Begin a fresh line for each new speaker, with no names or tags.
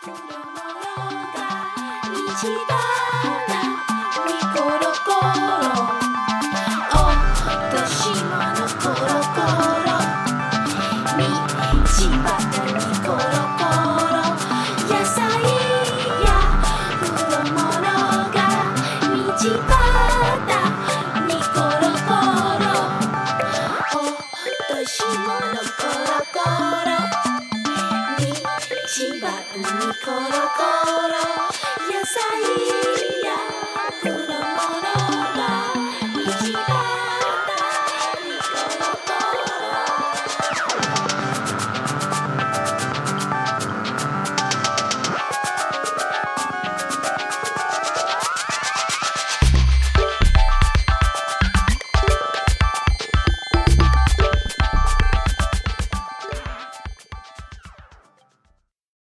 道端にコロコロ落とし物コロコロ道端にコロコロ野菜や果物が道端にコロコロ落とし物コロコロ道端にコロコロ野菜や果物